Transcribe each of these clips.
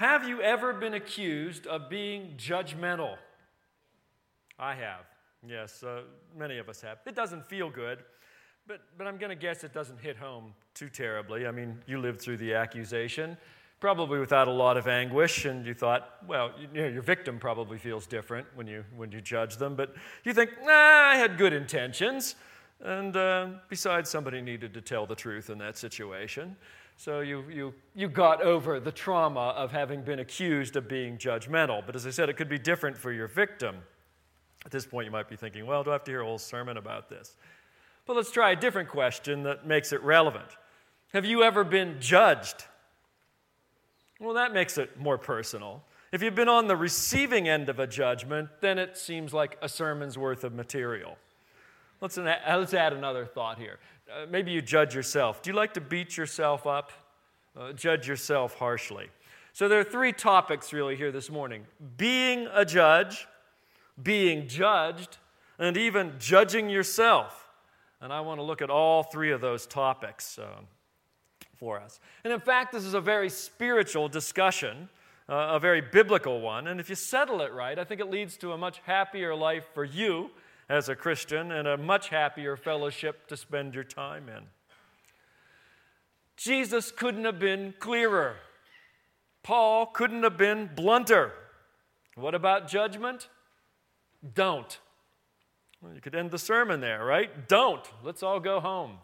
Have you ever been accused of being judgmental? I have. Yes, many of us have. It doesn't feel good, but I'm going to guess it doesn't hit home too terribly. I mean, you lived through the accusation, probably without a lot of anguish, and you thought, well, your victim probably feels different when you judge them, but you think, I had good intentions, and besides, somebody needed to tell the truth in that situation. So you got over the trauma of having been accused of being judgmental. But as I said, it could be different for your victim. At this point, you might be thinking, well, do I have to hear a whole sermon about this? But let's try a different question that makes it relevant. Have you ever been judged? Well, that makes it more personal. If you've been on the receiving end of a judgment, then it seems like a sermon's worth of material. Let's add another thought here. Maybe you judge yourself. Do you like to beat yourself up? Judge yourself harshly. So there are three topics really here this morning. Being a judge, being judged, and even judging yourself. And I want to look at all three of those topics for us. And in fact, this is a very spiritual discussion, a very biblical one. And if you settle it right, I think it leads to a much happier life for you as a Christian and a much happier fellowship to spend your time in. Jesus couldn't have been clearer. Paul couldn't have been blunter. What about judgment? Don't. Well, you could end the sermon there, right? Don't. Let's all go home.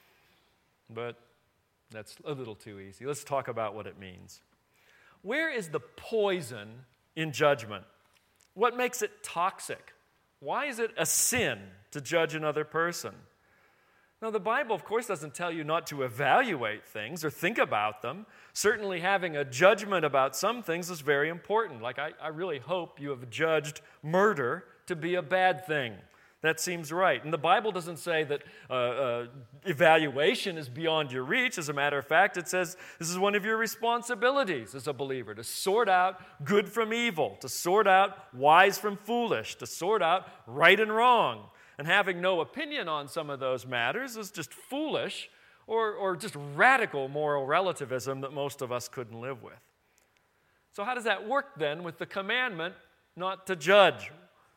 But that's a little too easy. Let's talk about what it means. Where is the poison in judgment? What makes it toxic? Why is it a sin to judge another person? Now, the Bible, of course, doesn't tell you not to evaluate things or think about them. Certainly having a judgment about some things is very important. Like, I really hope you have judged murder to be a bad thing. That seems right. And the Bible doesn't say that evaluation is beyond your reach. As a matter of fact, it says this is one of your responsibilities as a believer, to sort out good from evil, to sort out wise from foolish, to sort out right and wrong. And having no opinion on some of those matters is just foolish or just radical moral relativism that most of us couldn't live with. So how does that work then with the commandment not to judge?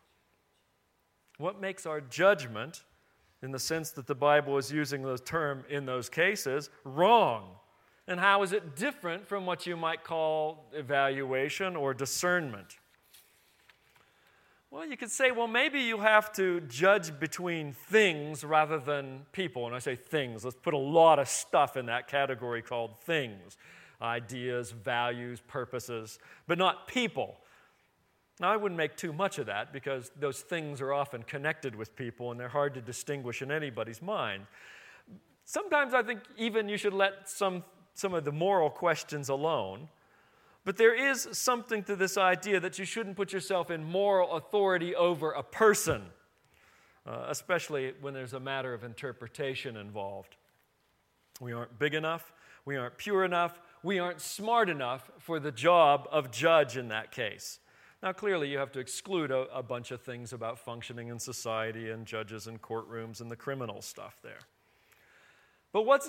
What makes our judgment, in the sense that the Bible is using the term in those cases, wrong? And how is it different from what you might call evaluation or discernment? Well, you could say, well, maybe you have to judge between things rather than people. And I say things, let's put a lot of stuff in that category called things. Ideas, values, purposes, but not people. Now, I wouldn't make too much of that because those things are often connected with people and they're hard to distinguish in anybody's mind. Sometimes I think even you should let some of the moral questions alone. But there is something to this idea that you shouldn't put yourself in moral authority over a person, especially when there's a matter of interpretation involved. We aren't big enough, we aren't pure enough, we aren't smart enough for the job of judge in that case. Now, clearly, you have to exclude a bunch of things about functioning in society and judges and courtrooms and the criminal stuff there. But what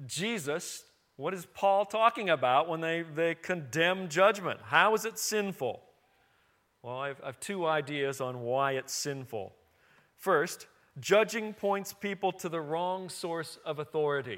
is Paul talking about when they condemn judgment? How is it sinful? Well, I have two ideas on why it's sinful. First, judging points people to the wrong source of authority.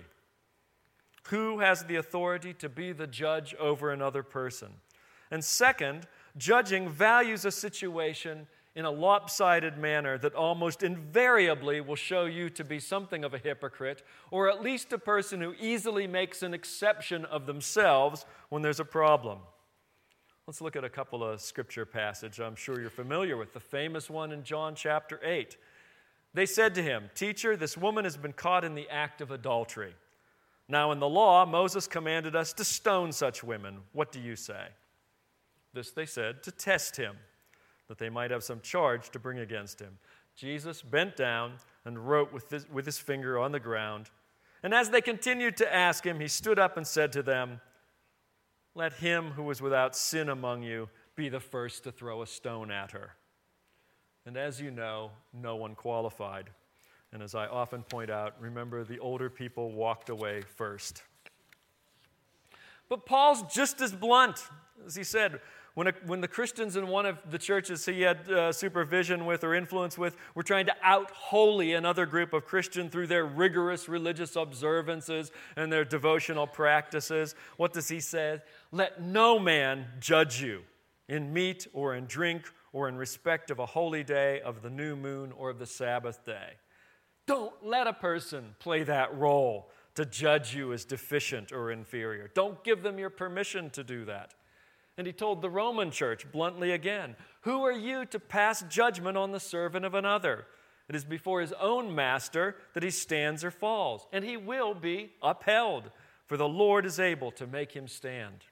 Who has the authority to be the judge over another person? And second, judging values a situation in a lopsided manner that almost invariably will show you to be something of a hypocrite, or at least a person who easily makes an exception of themselves when there's a problem. Let's look at a couple of scripture passages I'm sure you're familiar with. The famous one in John chapter 8. They said to him, "Teacher, this woman has been caught in the act of adultery. Now in the law, Moses commanded us to stone such women. What do you say?" This they said to test him, that they might have some charge to bring against him. Jesus bent down and wrote with his finger on the ground. And as they continued to ask him, he stood up and said to them, "Let him who is without sin among you be the first to throw a stone at her." And as you know, no one qualified. And as I often point out, remember, the older people walked away first. But Paul's just as blunt. As he said, when the Christians in one of the churches he had supervision with or influence with were trying to out-holy another group of Christians through their rigorous religious observances and their devotional practices, what does he say? Let no man judge you in meat or in drink or in respect of a holy day, of the new moon, or of the Sabbath day. Don't let a person play that role to judge you as deficient or inferior. Don't give them your permission to do that. And he told the Roman church bluntly again, who are you to pass judgment on the servant of another? It is before his own master that he stands or falls, and he will be upheld, for the Lord is able to make him stand.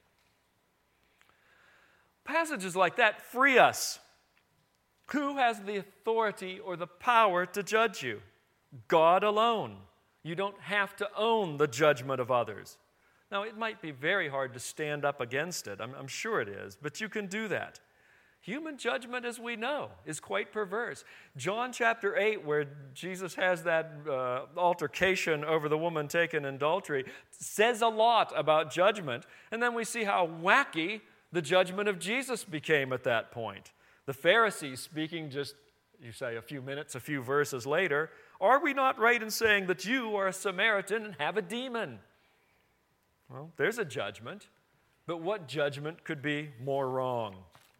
Passages like that free us. Who has the authority or the power to judge you? God alone. You don't have to own the judgment of others. Now, it might be very hard to stand up against it. I'm sure it is, but you can do that. Human judgment, as we know, is quite perverse. John chapter 8, where Jesus has that altercation over the woman taken in adultery, says a lot about judgment, and then we see how wacky the judgment of Jesus became at that point. The Pharisees speaking just, you say, a few minutes, a few verses later, are we not right in saying that you are a Samaritan and have a demon? Well, there's a judgment, but what judgment could be more wrong?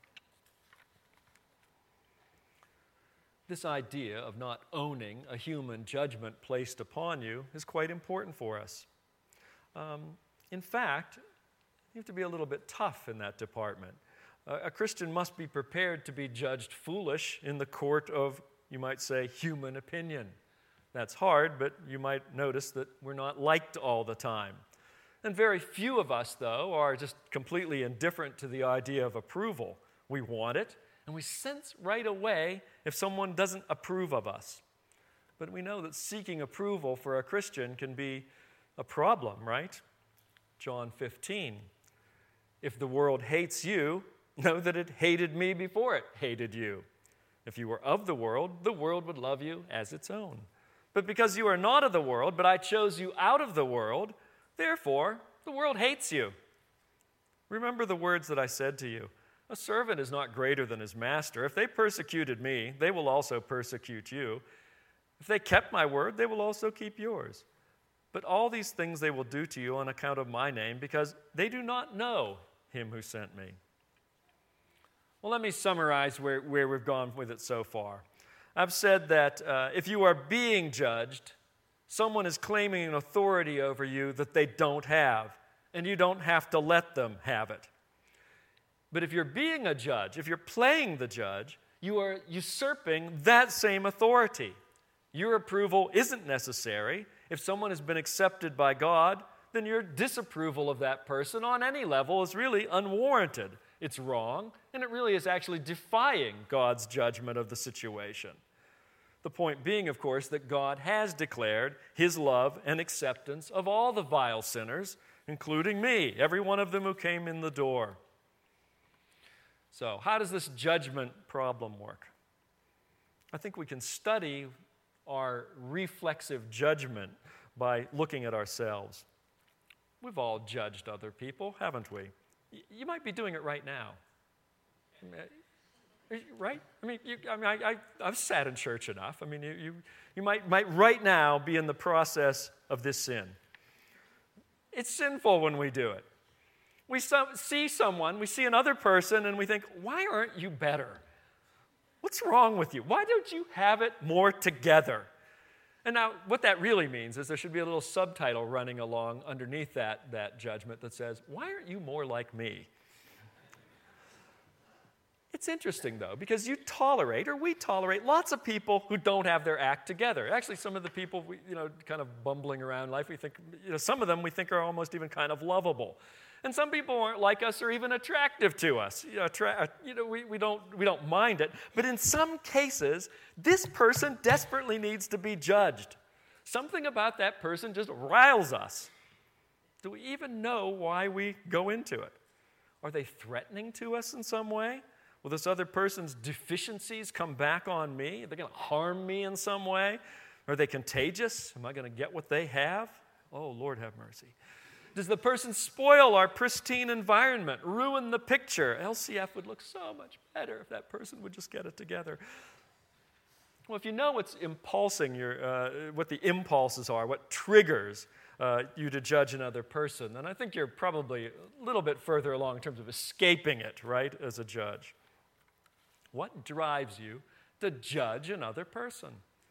This idea of not owning a human judgment placed upon you is quite important for us. In fact, you have to be a little bit tough in that department. A Christian must be prepared to be judged foolish in the court of, you might say, human opinion. That's hard, but you might notice that we're not liked all the time. And very few of us, though, are just completely indifferent to the idea of approval. We want it, and we sense right away if someone doesn't approve of us. But we know that seeking approval for a Christian can be a problem, right? John 15. If the world hates you, know that it hated me before it hated you. If you were of the world would love you as its own. But because you are not of the world, but I chose you out of the world, therefore, the world hates you. Remember the words that I said to you. A servant is not greater than his master. If they persecuted me, they will also persecute you. If they kept my word, they will also keep yours. But all these things they will do to you on account of my name, because they do not know him who sent me. Well, let me summarize where we've gone with it so far. I've said that if you are being judged, someone is claiming an authority over you that they don't have, and you don't have to let them have it. But if you're being a judge, if you're playing the judge, you are usurping that same authority. Your approval isn't necessary. If someone has been accepted by God, then your disapproval of that person on any level is really unwarranted. It's wrong, and it really is actually defying God's judgment of the situation. The point being, of course, that God has declared his love and acceptance of all the vile sinners, including me, every one of them who came in the door. So, how does this judgment problem work? I think we can study our reflexive judgment by looking at ourselves. We've all judged other people, haven't we? You might be doing it right now. Right? I've sat in church enough. You might right now be in the process of this sin. It's sinful when we do it. We see another person, and we think, why aren't you better? What's wrong with you? Why don't you have it more together? And now, what that really means is there should be a little subtitle running along underneath that judgment that says, why aren't you more like me? It's interesting, though, because we tolerate lots of people who don't have their act together. Actually, some of the people, kind of bumbling around life, we think, some of them we think are almost even kind of lovable. And some people aren't like us or even attractive to us. We don't mind it. But in some cases, this person desperately needs to be judged. Something about that person just riles us. Do we even know why we go into it? Are they threatening to us in some way? Will this other person's deficiencies come back on me? Are they going to harm me in some way? Are they contagious? Am I going to get what they have? Oh, Lord have mercy. Does the person spoil our pristine environment, ruin the picture? LCF would look so much better if that person would just get it together. Well, if you know what's impulsing what the impulses are, what triggers you to judge another person, then I think you're probably a little bit further along in terms of escaping it, right, as a judge. What drives you to judge another person?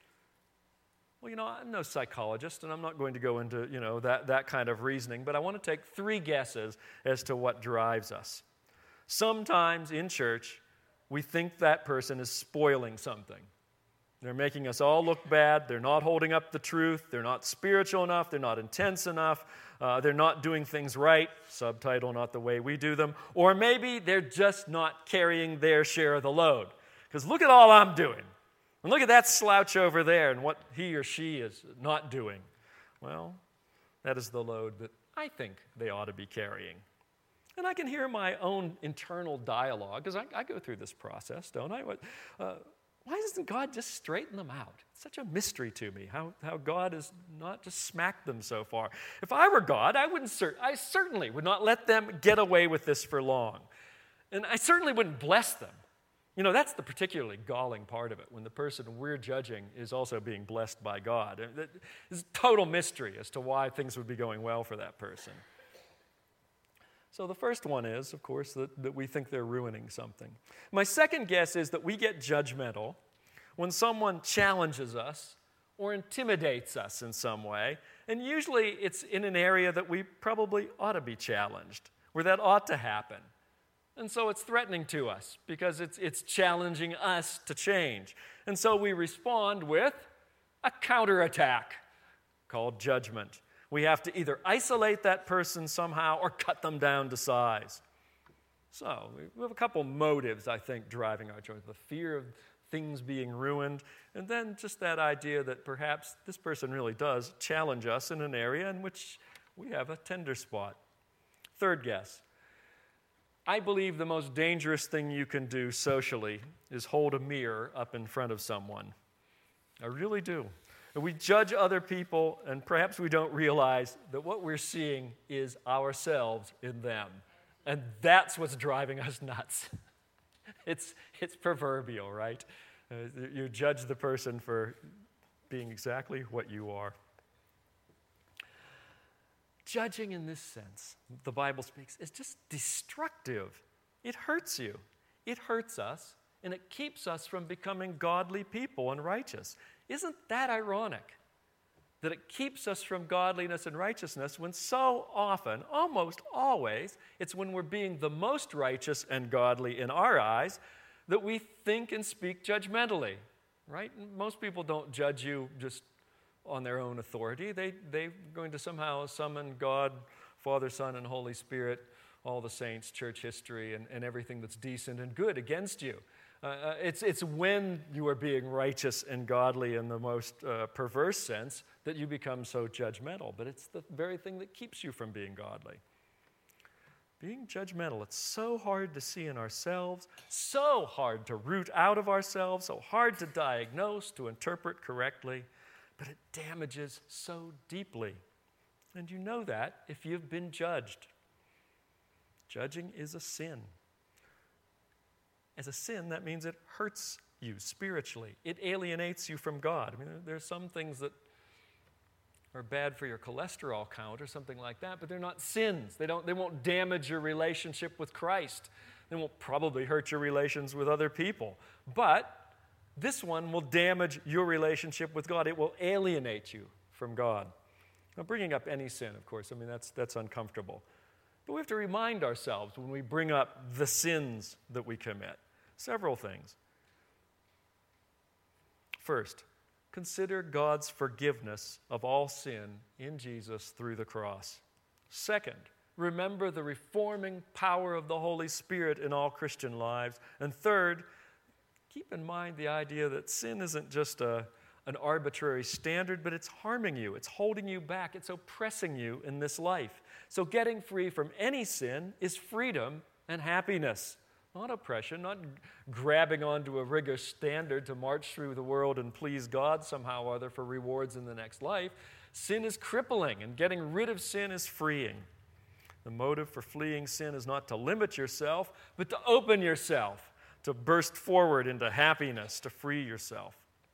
Well, I'm no psychologist, and I'm not going to go into, that kind of reasoning, but I want to take 3 guesses as to what drives us. Sometimes in church, we think that person is spoiling something. They're making us all look bad. They're not holding up the truth. They're not spiritual enough. They're not intense enough. They're not doing things right. Subtitle, not the way we do them. Or maybe they're just not carrying their share of the load. Because look at all I'm doing. And look at that slouch over there and what he or she is not doing. Well, that is the load that I think they ought to be carrying. And I can hear my own internal dialogue, because I go through this process, don't I? Why doesn't God just straighten them out? It's such a mystery to me, how God has not just smacked them so far. If I were God, I certainly would not let them get away with this for long. And I certainly wouldn't bless them. That's the particularly galling part of it, when the person we're judging is also being blessed by God. It's a total mystery as to why things would be going well for that person. So the first one is, of course, that we think they're ruining something. My second guess is that we get judgmental when someone challenges us or intimidates us in some way, and usually it's in an area that we probably ought to be challenged, where that ought to happen. And so it's threatening to us because it's challenging us to change. And so we respond with a counterattack called judgment. We have to either isolate that person somehow or cut them down to size. So we have a couple motives, I think, driving our choice. The fear of things being ruined, and then just that idea that perhaps this person really does challenge us in an area in which we have a tender spot. Third guess. I believe the most dangerous thing you can do socially is hold a mirror up in front of someone. I really do. We judge other people, and perhaps we don't realize that what we're seeing is ourselves in them. And that's what's driving us nuts. It's proverbial, right? You judge the person for being exactly what you are. Judging in this sense, the Bible speaks, is just destructive. It hurts you. It hurts us, and it keeps us from becoming godly people and righteous. Isn't that ironic? That it keeps us from godliness and righteousness when so often, almost always, it's when we're being the most righteous and godly in our eyes that we think and speak judgmentally, right? Most people don't judge you just on their own authority. They're going to somehow summon God, Father, Son, and Holy Spirit, all the saints, church history, and everything that's decent and good against you. It's when you are being righteous and godly in the most perverse sense that you become so judgmental. But it's the very thing that keeps you from being godly. Being judgmental, it's so hard to see in ourselves, so hard to root out of ourselves, so hard to diagnose, to interpret correctly, but it damages so deeply. And you know that if you've been judged. Judging is a sin. As a sin, that means it hurts you spiritually. It alienates you from God. I mean, there's some things that are bad for your cholesterol count or something like that, but they're not sins. They won't damage your relationship with Christ. They won't probably hurt your relations with other people. But this one will damage your relationship with God. It will alienate you from God. Now, bringing up any sin, of course, I mean, that's uncomfortable. But we have to remind ourselves when we bring up the sins that we commit. Several things. First, consider God's forgiveness of all sin in Jesus through the cross. Second, remember the reforming power of the Holy Spirit in all Christian lives. And third, keep in mind the idea that sin isn't just an arbitrary standard, but it's harming you. It's holding you back. It's oppressing you in this life. So getting free from any sin is freedom and happiness, not oppression, not grabbing onto a rigorous standard to march through the world and please God somehow or other for rewards in the next life. Sin is crippling, and getting rid of sin is freeing. The motive for fleeing sin is not to limit yourself, but to open yourself, to burst forward into happiness, to free yourself.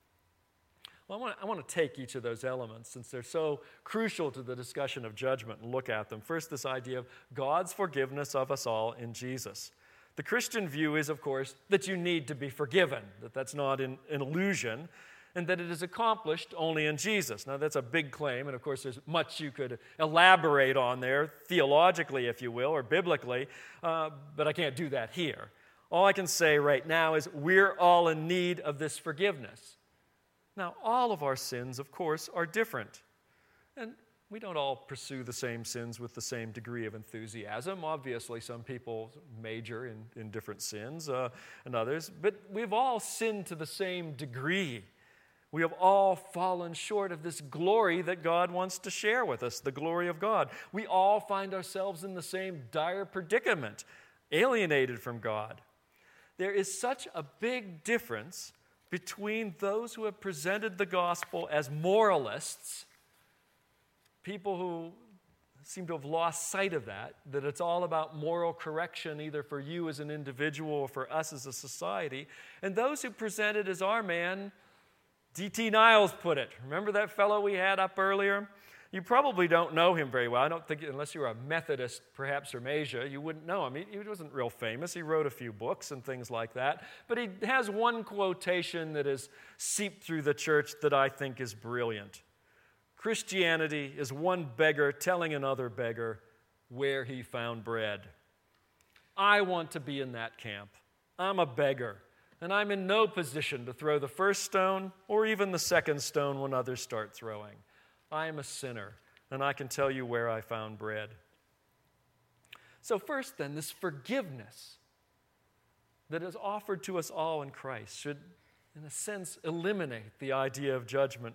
Well, I want to take each of those elements, since they're so crucial to the discussion of judgment, and look at them. First, this idea of God's forgiveness of us all in Jesus. The Christian view is, of course, that you need to be forgiven, that that's not an illusion, and that it is accomplished only in Jesus. Now, that's a big claim, and of course, there's much you could elaborate on there, theologically, if you will, or biblically, but I can't do that here. All I can say right now is we're all in need of this forgiveness. Now, all of our sins, of course, are different. And we don't all pursue the same sins with the same degree of enthusiasm. Obviously, some people major in different sins and others. But we've all sinned to the same degree. We have all fallen short of this glory that God wants to share with us, the glory of God. We all find ourselves in the same dire predicament, alienated from God. There is such a big difference between those who have presented the gospel as moralists, people who seem to have lost sight of that it's all about moral correction either for you as an individual or for us as a society, and those who present it as our man, D.T. Niles put it. Remember that fellow we had up earlier? You probably don't know him very well. I don't think, unless you were a Methodist, perhaps from Asia, you wouldn't know him. He wasn't real famous. He wrote a few books and things like that. But he has one quotation that has seeped through the church that I think is brilliant. Christianity is one beggar telling another beggar where he found bread. I want to be in that camp. I'm a beggar, and I'm in no position to throw the first stone or even the second stone when others start throwing. I am a sinner, and I can tell you where I found bread. So first then, this forgiveness that is offered to us all in Christ should, in a sense, eliminate the idea of judgment.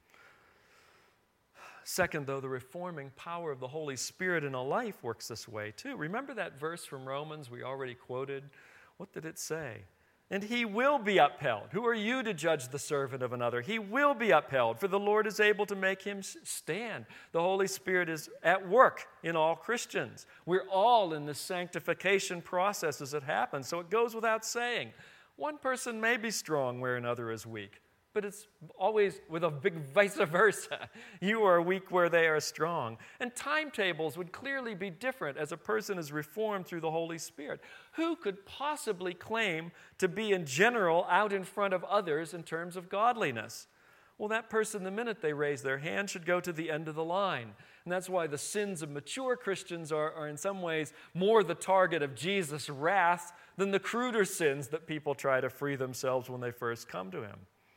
Second, though, the reforming power of the Holy Spirit in a life works this way too. Remember that verse from Romans we already quoted? What did it say? And he will be upheld. Who are you to judge the servant of another? He will be upheld, for the Lord is able to make him stand. The Holy Spirit is at work in all Christians. We're all in this sanctification process as it happens, so it goes without saying. One person may be strong where another is weak, but it's always with a big vice versa. You are weak where they are strong. And timetables would clearly be different as a person is reformed through the Holy Spirit. Who could possibly claim to be in general out in front of others in terms of godliness? Well, that person, the minute they raise their hand, should go to the end of the line. And that's why the sins of mature Christians are in some ways more the target of Jesus' wrath than the cruder sins that people try to free themselves when they first come to him.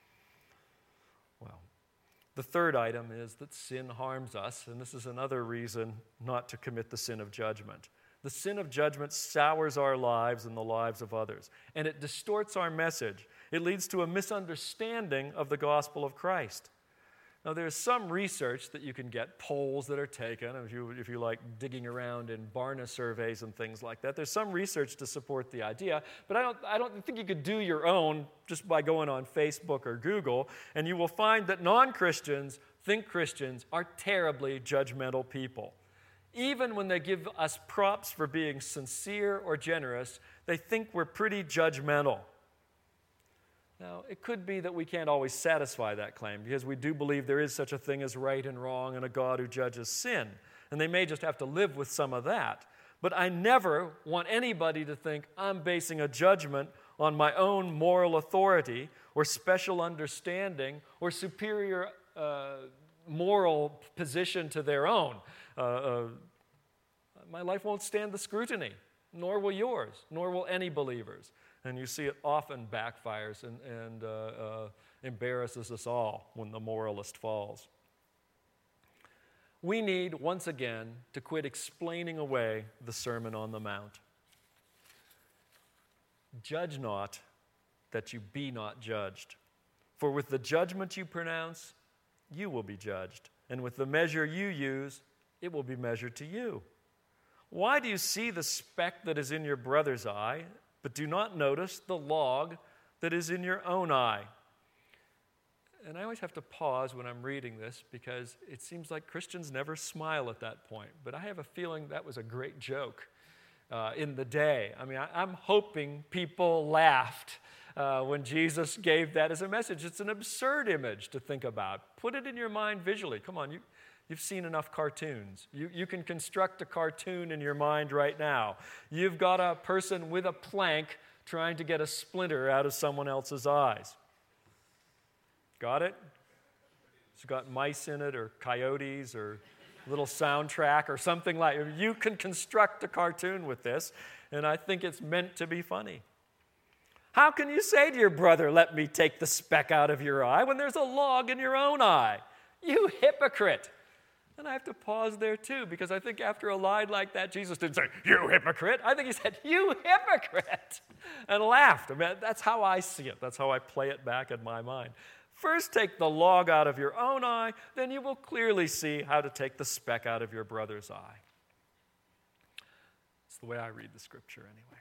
The third item is that sin harms us, and this is another reason not to commit the sin of judgment. The sin of judgment sours our lives and the lives of others, and it distorts our message. It leads to a misunderstanding of the gospel of Christ. Now, there's some research that you can get, polls that are taken, if you like digging around in Barna surveys and things like that. There's some research to support the idea, but I don't think you could do your own just by going on Facebook or Google, and you will find that non-Christians think Christians are terribly judgmental people. Even when they give us props for being sincere or generous, they think we're pretty judgmental. Now, it could be that we can't always satisfy that claim because we do believe there is such a thing as right and wrong and a God who judges sin. And they may just have to live with some of that. But I never want anybody to think I'm basing a judgment on my own moral authority or special understanding or superior moral position to their own. My life won't stand the scrutiny, nor will yours, nor will any believers. And you see it often backfires and embarrasses us all when the moralist falls. We need, once again, to quit explaining away the Sermon on the Mount. Judge not, that you be not judged. For with the judgment you pronounce, you will be judged. And with the measure you use, it will be measured to you. Why do you see the speck that is in your brother's eye, but do not notice the log that is in your own eye? And I always have to pause when I'm reading this because it seems like Christians never smile at that point. But I have a feeling that was a great joke in the day. I mean, I'm hoping people laughed when Jesus gave that as a message. It's an absurd image to think about. Put it in your mind visually. Come on, you've seen enough cartoons. You can construct a cartoon in your mind right now. You've got a person with a plank trying to get a splinter out of someone else's eyes. Got it? It's got mice in it or coyotes or little soundtrack or something like it. You can construct a cartoon with this, and I think it's meant to be funny. How can you say to your brother, let me take the speck out of your eye, when there's a log in your own eye? You hypocrite. And I have to pause there too, because I think after a line like that, Jesus didn't say, you hypocrite. I think he said, you hypocrite, and laughed. I mean, that's how I see it. That's how I play it back in my mind. First take the log out of your own eye, then you will clearly see how to take the speck out of your brother's eye. It's the way I read the scripture anyway.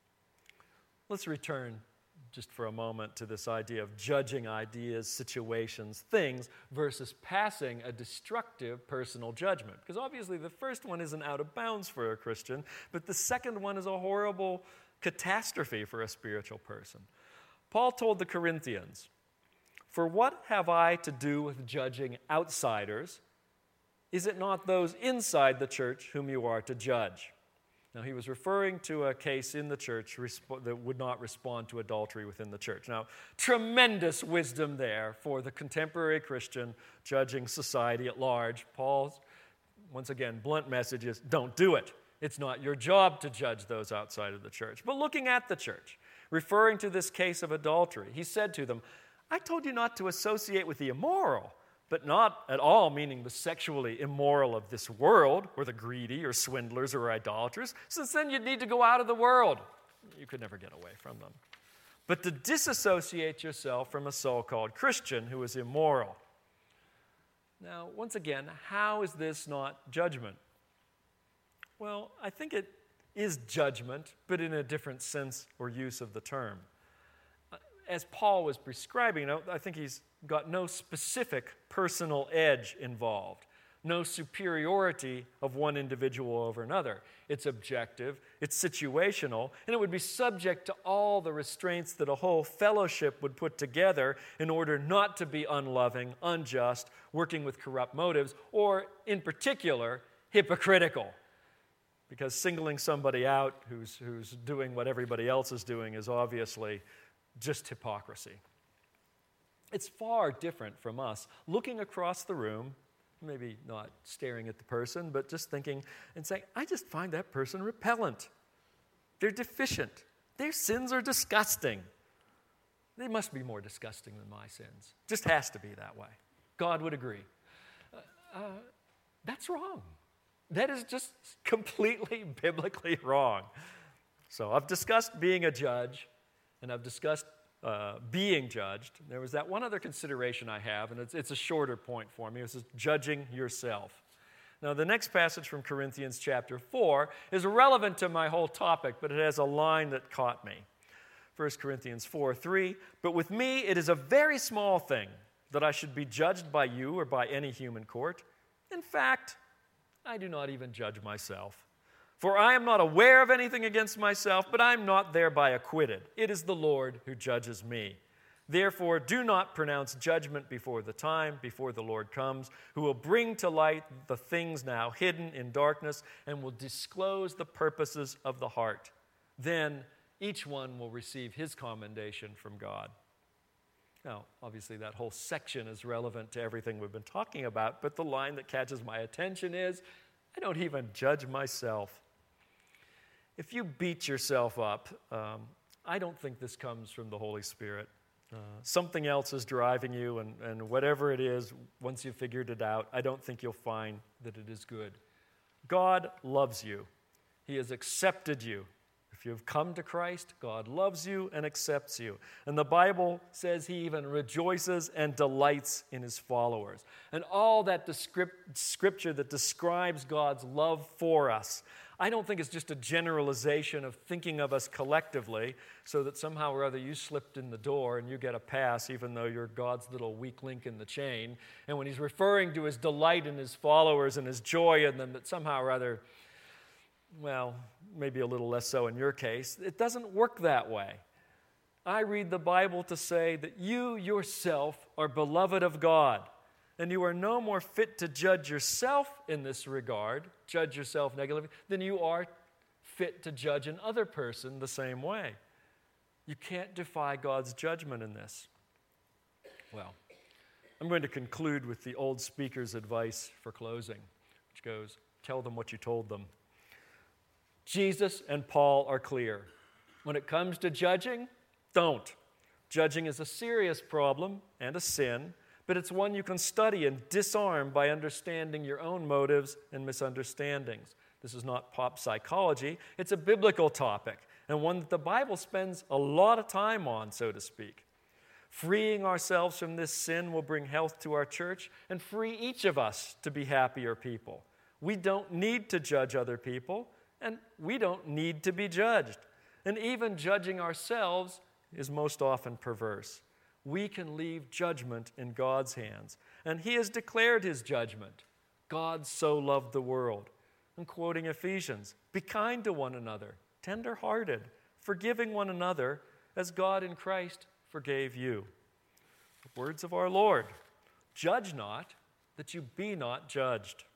Let's return just for a moment to this idea of judging ideas, situations, things, versus passing a destructive personal judgment. Because obviously the first one isn't out of bounds for a Christian, but the second one is a horrible catastrophe for a spiritual person. Paul told the Corinthians, "For what have I to do with judging outsiders? Is it not those inside the church whom you are to judge?" Now, he was referring to a case in the church that would not respond to adultery within the church. Now, tremendous wisdom there for the contemporary Christian judging society at large. Paul's, once again, blunt message is, don't do it. It's not your job to judge those outside of the church. But looking at the church, referring to this case of adultery, he said to them, I told you not to associate with the immoral, but not at all meaning the sexually immoral of this world, or the greedy, or swindlers, or idolaters, since then you'd need to go out of the world. You could never get away from them. But to disassociate yourself from a so-called Christian who is immoral. Now, once again, how is this not judgment? Well, I think it is judgment, but in a different sense or use of the term. As Paul was prescribing, I think he's got no specific personal edge involved, no superiority of one individual over another. It's objective, it's situational, and it would be subject to all the restraints that a whole fellowship would put together in order not to be unloving, unjust, working with corrupt motives, or, in particular, hypocritical. Because singling somebody out who's doing what everybody else is doing is obviously just hypocrisy. It's far different from us looking across the room, maybe not staring at the person, but just thinking and saying, I just find that person repellent. They're deficient. Their sins are disgusting. They must be more disgusting than my sins. Just has to be that way. God would agree. That's wrong. That is just completely biblically wrong. So I've discussed being a judge, and I've discussed being judged. There was that one other consideration I have, and it's a shorter point for me. This is judging yourself. Now, the next passage from Corinthians chapter 4 is relevant to my whole topic, but it has a line that caught me. 1 Corinthians 4:3, but with me it is a very small thing that I should be judged by you or by any human court. In fact, I do not even judge myself. For I am not aware of anything against myself, but I am not thereby acquitted. It is the Lord who judges me. Therefore, do not pronounce judgment before the time, before the Lord comes, who will bring to light the things now hidden in darkness and will disclose the purposes of the heart. Then each one will receive his commendation from God. Now, obviously, that whole section is relevant to everything we've been talking about, but the line that catches my attention is, I don't even judge myself. If you beat yourself up, I don't think this comes from the Holy Spirit. Something else is driving you, and whatever it is, once you've figured it out, I don't think you'll find that it is good. God loves you. He has accepted you. If you've come to Christ, God loves you and accepts you. And the Bible says he even rejoices and delights in his followers. And all that scripture that describes God's love for us, I don't think it's just a generalization of thinking of us collectively so that somehow or other you slipped in the door and you get a pass even though you're God's little weak link in the chain. And when he's referring to his delight in his followers and his joy in them, that somehow or other, well, maybe a little less so in your case, it doesn't work that way. I read the Bible to say that you yourself are beloved of God, and you are no more fit to judge yourself in this regard, judge yourself negatively, than you are fit to judge another person the same way. You can't defy God's judgment in this. Well, I'm going to conclude with the old speaker's advice for closing, which goes, tell them what you told them. Jesus and Paul are clear. When it comes to judging, don't. Judging is a serious problem and a sin, but it's one you can study and disarm by understanding your own motives and misunderstandings. This is not pop psychology. It's a biblical topic, and one that the Bible spends a lot of time on, so to speak. Freeing ourselves from this sin will bring health to our church and free each of us to be happier people. We don't need to judge other people, and we don't need to be judged. And even judging ourselves is most often perverse. We can leave judgment in God's hands. And he has declared his judgment. God so loved the world. I'm quoting Ephesians. Be kind to one another, tender-hearted, forgiving one another as God in Christ forgave you. The words of our Lord. Judge not, that you be not judged.